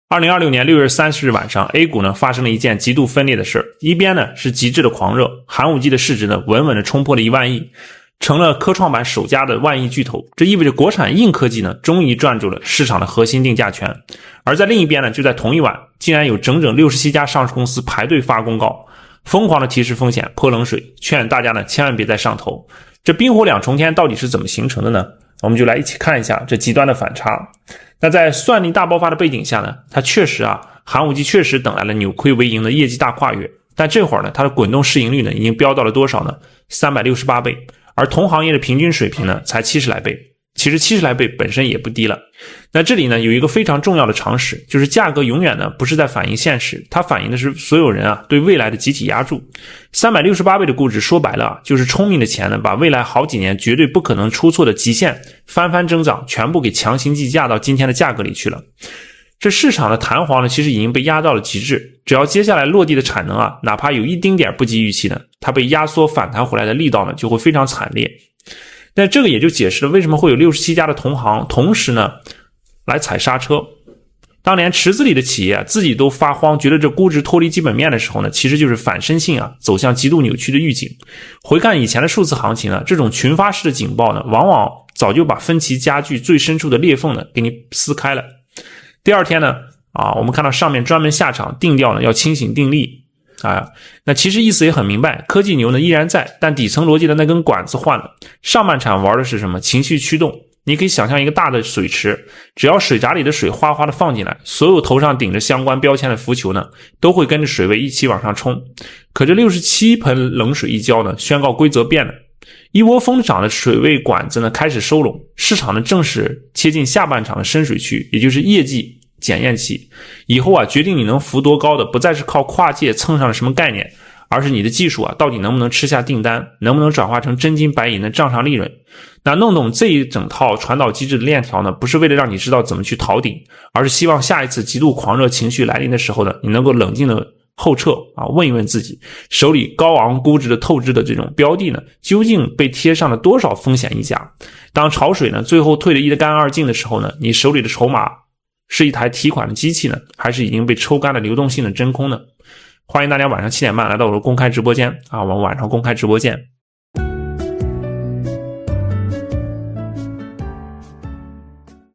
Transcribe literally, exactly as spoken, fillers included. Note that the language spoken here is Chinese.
二零二六年六月三十日晚上 A 股呢发生了一件极度分裂的事，一边呢是极致的狂热，寒武纪的市值呢稳稳的冲破了一万亿，成了科创板首家的万亿巨头，这意味着国产硬科技呢终于赚住了市场的核心定价权。而在另一边呢，就在同一晚，竟然有整整六十七家上市公司排队发公告，疯狂的提示风险，泼冷水，劝大家呢千万别再上头。这冰火两重天到底是怎么形成的呢？我们就来一起看一下这极端的反差。那在算力大爆发的背景下呢，它确实啊，寒武纪确实等来了扭亏为盈的业绩大跨越，但这会儿呢，它的滚动市盈率呢已经飙到了多少呢？三百六十八倍，而同行业的平均水平呢才七十来倍。其实七十来倍本身也不低了。那这里呢有一个非常重要的常识，就是价格永远呢不是在反映现实，它反映的是所有人啊对未来的集体押注。三百六十八倍的估值说白了啊，就是聪明的钱呢把未来好几年绝对不可能出错的极限翻番增长全部给强行计价到今天的价格里去了。这市场的弹簧呢其实已经被压到了极致，只要接下来落地的产能啊哪怕有一丁点不及预期呢，它被压缩反弹回来的力道呢就会非常惨烈。那这个也就解释了为什么会有六十七家的同行同时呢来踩刹车。当连池子里的企业啊自己都发慌，觉得这估值脱离基本面的时候呢，其实就是反身性啊走向极度扭曲的预警。回看以前的数字行情呢，这种群发式的警报呢，往往早就把分歧加剧最深处的裂缝呢给你撕开了。第二天呢啊，我们看到上面专门下场定调呢要清醒定力。啊，那其实意思也很明白，科技牛呢依然在，但底层逻辑的那根管子换了。上半场玩的是什么？情绪驱动。你可以想象一个大的水池，只要水闸里的水哗哗的放进来，所有头上顶着相关标签的浮球呢，都会跟着水位一起往上冲。可这六十七盆冷水一浇呢，宣告规则变了。一窝蜂涨的水位管子呢开始收拢，市场呢正式切进下半场的深水区，也就是业绩检验期。以后啊，决定你能浮多高的不再是靠跨界蹭上了什么概念，而是你的技术啊到底能不能吃下订单，能不能转化成真金白银的账上利润。那弄懂这一整套传导机制的链条呢，不是为了让你知道怎么去逃顶，而是希望下一次极度狂热情绪来临的时候呢，你能够冷静的后撤啊，问一问自己，手里高昂估值的透支的这种标的呢，究竟被贴上了多少风险溢价？当潮水呢最后退得一干二净的时候呢，你手里的筹码是一台提款的机器呢，还是已经被抽干了流动性的真空呢？欢迎大家晚上七点半来到我的公开直播间啊，我们晚上公开直播见。